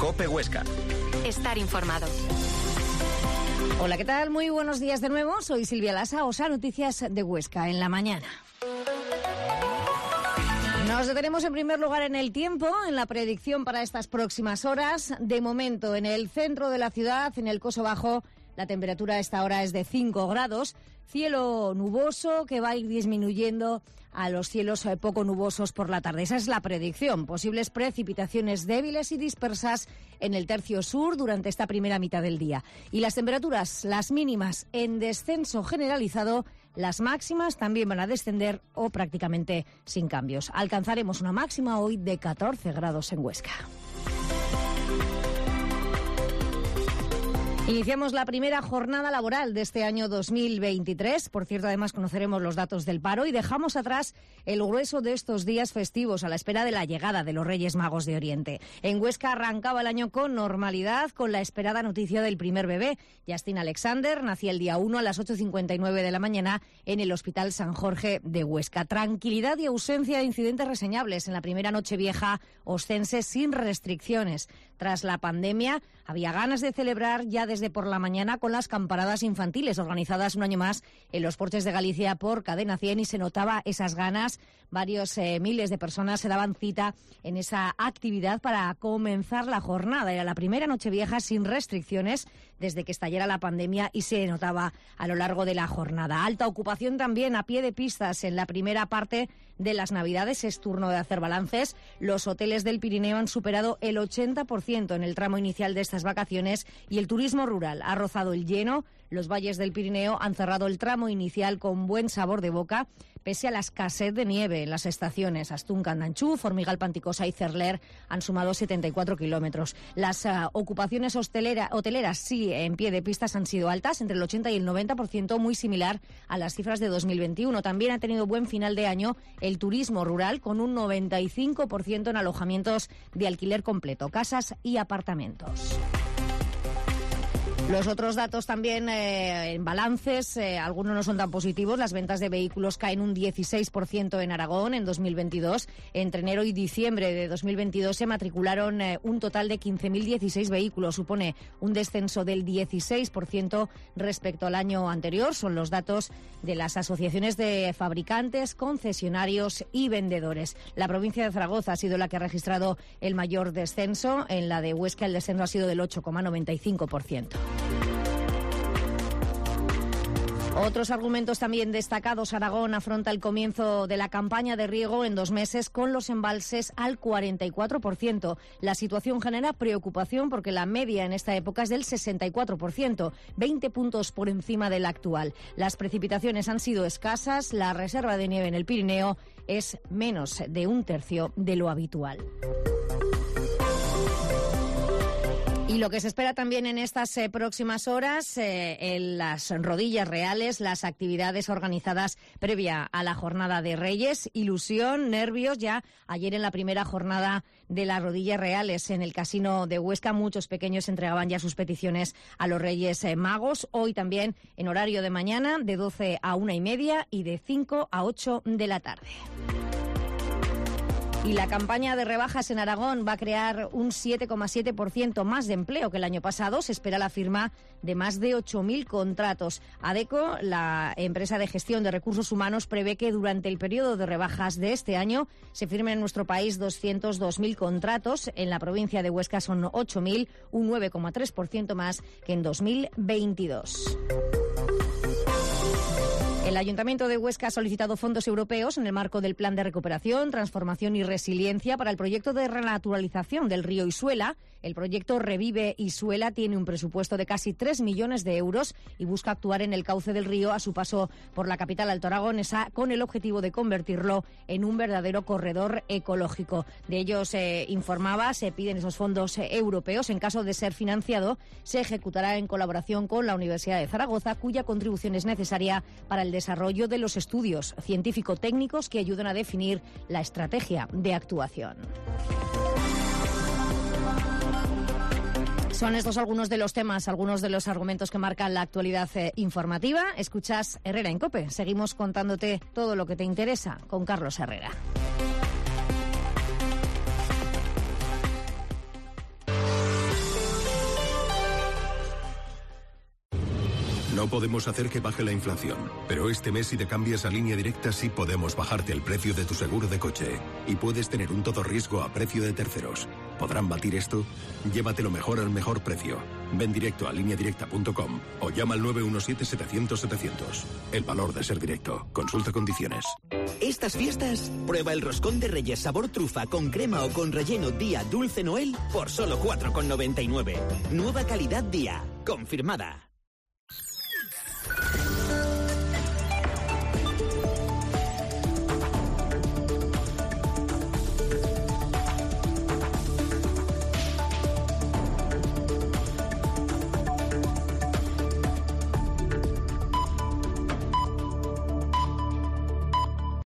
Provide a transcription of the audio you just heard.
COPE Huesca. Estar informado. Hola, ¿qué tal? Muy buenos días de nuevo. Soy Silvia Lasa, OSA Noticias de Huesca en la mañana. Nos detenemos en primer lugar en el tiempo, en la predicción para estas próximas horas. De momento, en el centro de la ciudad, en el Coso Bajo, la temperatura a esta hora es de 5 grados. Cielo nuboso que va a ir disminuyendo a los cielos poco nubosos por la tarde. Esa es la predicción. Posibles precipitaciones débiles y dispersas en el tercio sur durante esta primera mitad del día. Y las temperaturas, las mínimas en descenso generalizado, las máximas también van a descender o prácticamente sin cambios. Alcanzaremos una máxima hoy de 14 grados en Huesca. Iniciamos la primera jornada laboral de este año 2023. Por cierto, además conoceremos los datos del paro y dejamos atrás el grueso de estos días festivos a la espera de la llegada de los Reyes Magos de Oriente. En Huesca arrancaba el año con normalidad, con la esperada noticia del primer bebé. Justin Alexander nacía el día 1 a las 8:59 de la mañana en el Hospital San Jorge de Huesca. Tranquilidad y ausencia de incidentes reseñables en la primera Nochevieja ostense sin restricciones. Tras la pandemia, había ganas de celebrar ya desde por la mañana con las campanadas infantiles organizadas un año más en los Porches de Galicia por Cadena 100 y se notaba esas ganas. Varios miles de personas se daban cita en esa actividad para comenzar la jornada. Era la primera Nochevieja sin restricciones desde que estallara la pandemia y se notaba a lo largo de la jornada. Alta ocupación también a pie de pistas en la primera parte de las Navidades. Es turno de hacer balances. Los hoteles del Pirineo han superado el 80% en el tramo inicial de estas vacaciones y el turismo rural ha rozado el lleno. Los valles del Pirineo han cerrado el tramo inicial con buen sabor de boca, pese a la escasez de nieve en las estaciones. Astún, Candanchú, Formigal, Panticosa y Cerler han sumado 74 kilómetros. Las ocupaciones hoteleras, sí, en pie de pistas han sido altas, entre el 80 y el 90%, muy similar a las cifras de 2021. También ha tenido buen final de año el turismo rural, con un 95% en alojamientos de alquiler completo, casas y apartamentos. Los otros datos también en balances, algunos no son tan positivos. Las ventas de vehículos caen un 16% en Aragón en 2022. Entre enero y diciembre de 2022 se matricularon un total de 15.016 vehículos. Supone un descenso del 16% respecto al año anterior. Son los datos de las asociaciones de fabricantes, concesionarios y vendedores. La provincia de Zaragoza ha sido la que ha registrado el mayor descenso. En la de Huesca el descenso ha sido del 8,95%. Otros argumentos también destacados. Aragón afronta el comienzo de la campaña de riego en 2 meses con los embalses al 44%. La situación genera preocupación porque la media en esta época es del 64%, 20 puntos por encima de la actual. Las precipitaciones han sido escasas, la reserva de nieve en el Pirineo es menos de 1/3 de lo habitual. Y lo que se espera también en estas próximas horas, en las rodillas reales, las actividades organizadas previa a la jornada de Reyes, ilusión, nervios. Ya ayer en la primera jornada de las rodillas reales en el Casino de Huesca, muchos pequeños entregaban ya sus peticiones a los Reyes Magos. Hoy también en horario de mañana, de 12 a 1:30 y de 5 a 8 de la tarde. Y la campaña de rebajas en Aragón va a crear un 7,7% más de empleo que el año pasado. Se espera la firma de más de 8.000 contratos. ADECO, la empresa de gestión de recursos humanos, prevé que durante el periodo de rebajas de este año se firmen en nuestro país 202.000 contratos. En la provincia de Huesca son 8.000, un 9,3% más que en 2022. El Ayuntamiento de Huesca ha solicitado fondos europeos en el marco del Plan de Recuperación, Transformación y Resiliencia para el proyecto de renaturalización del río Isuela. El proyecto Revive Isuela tiene un presupuesto de casi 3 millones de euros y busca actuar en el cauce del río a su paso por la capital altoaragonesa con el objetivo de convertirlo en un verdadero corredor ecológico. De ello se informaba, se piden esos fondos europeos. En caso de ser financiado, se ejecutará en colaboración con la Universidad de Zaragoza, cuya contribución es necesaria para el desarrollo de los estudios científico-técnicos que ayudan a definir la estrategia de actuación. Son estos algunos de los temas, algunos de los argumentos que marcan la actualidad informativa. Escuchas Herrera en COPE. Seguimos contándote todo lo que te interesa con Carlos Herrera. No podemos hacer que baje la inflación, pero este mes si te cambias a Línea Directa sí podemos bajarte el precio de tu seguro de coche. Y puedes tener un todo riesgo a precio de terceros. ¿Podrán batir esto? Llévatelo mejor al mejor precio. Ven directo a lineadirecta.com o llama al 917-700-700. El valor de ser directo. Consulta condiciones. Estas fiestas, prueba el roscón de Reyes sabor trufa con crema o con relleno Día Dulce Noel por solo 4,99. Nueva calidad Día. Confirmada.